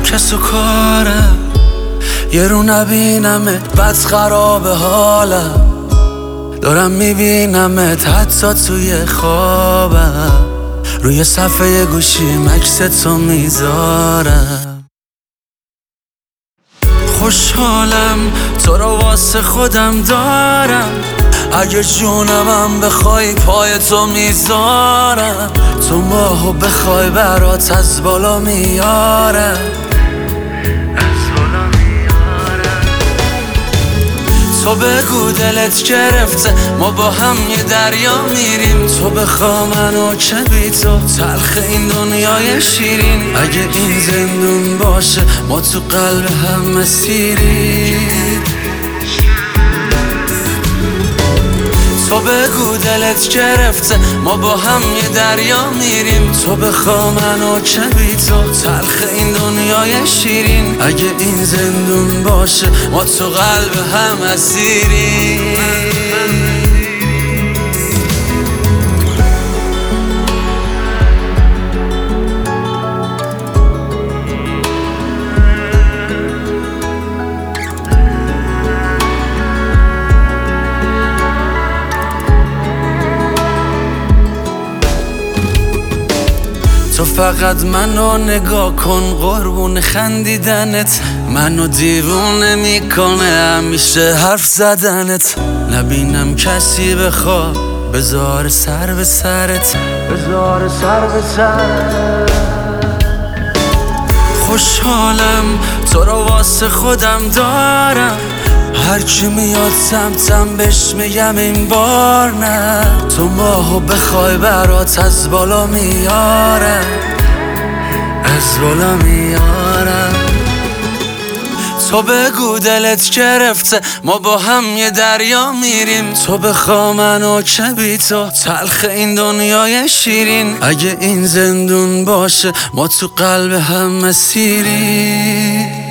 کس و کارم، یه رو نبینمت بد خراب حالم، دارم میبینمت حتی توی خوابم، روی صفحه گوشیم عکس تو میذارم. خوشحالم تو رو واسه خودم دارم، اگه جونمم بخوای پای تو میذارم، تو ماهو بخوای برات از بالا میارم. تو بگو دلت گرفته ما با هم یه دریا میریم، تو بخوا منو که بی تو تلخ این دنیای شیرین، اگه این زندون باشه ما تو قلب هم مسیریم. تو بگو دلت گرفته ما با هم یه دریا میریم، تو بخوا منو که بی تو تلخ این دنیای شیرین، اگه این زندون باشه ما تو قلب هم اسیریم. تو فقط منو نگاه کن قربون خندیدنت، منو دیوونه میکنه همیشه حرف زدنت، نبینم کسی بخواد بذار سر به سرت، بذار سر به سرت. خوشحالم تو رو واسه خودم دارم، هرچی میاد سمتم بهش میگم این بار نه، تو ماهو بخوای برات از بالا میارم، از بالا میارم. تو بگو دلت گرفته ما با هم یه دریا میریم، تو بخوا منو که بی تو تلخ این دنیای شیرین، اگه این زندون باشه ما تو قلب هم مسیریم.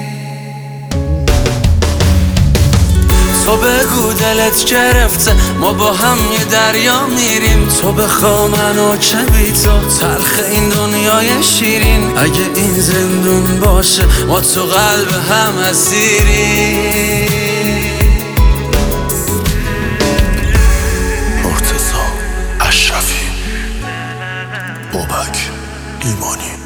تو بگو دلت گرفته ما با هم یه دریا میریم، تو بخوا منو که بی تو تلخ این دنیای شیرین، اگه این زندون باشه ما تو قلب هم اسیریم. مرتضی اشرفی، بابک ایمانی.